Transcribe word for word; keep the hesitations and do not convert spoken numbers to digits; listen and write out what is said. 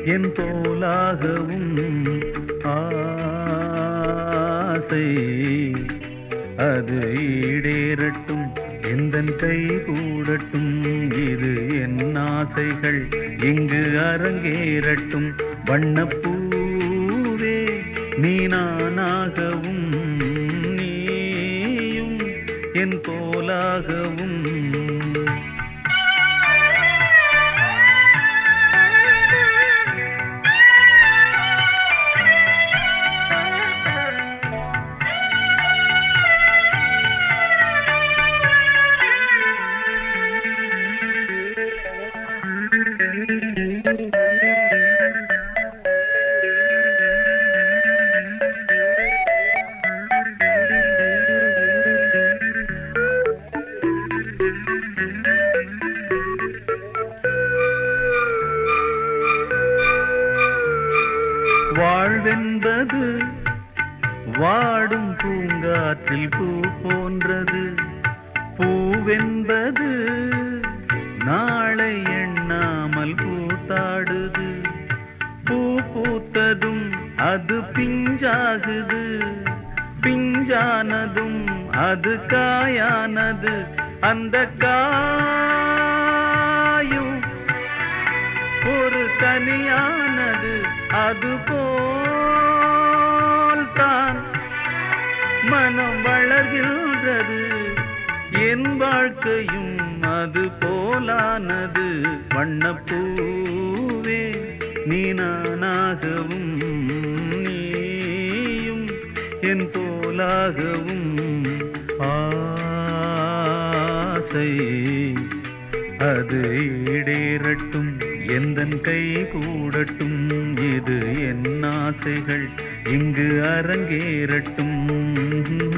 என் போலாகவும் ஆசை அது ஈடேறட்டும் எந்தன் கை கூடட்டும் இது என் ஆசைகள் இங்கு அரங்கேறட்டும் வண்ணப்பூவே நீ நானாகவும் நீயும் என் போலாகவும் வாழ்வென்பது வாடும் பூங்காற்றில் பூ போன்றது பூவென்பது நாளை எண்ணாமல் பூத்தாடுது பூ பூத்ததும் அது பிஞ்சாகுது பிஞ்சானதும் அது காயானது அந்த காயும் ஒரு கனியானது அது போல்தான் மனம் வளர்கின்றது என் வாழ்க்கையும் அது போலானது வண்ணப்பூவே நீ நானாகவும் நீயும் என் போலாகவும் ஆசை அது ஈடேறட்டும் எந்தன் கை கூடட்டும் இது என் ஆசைகள் இங்கு அரங்கேறட்டும்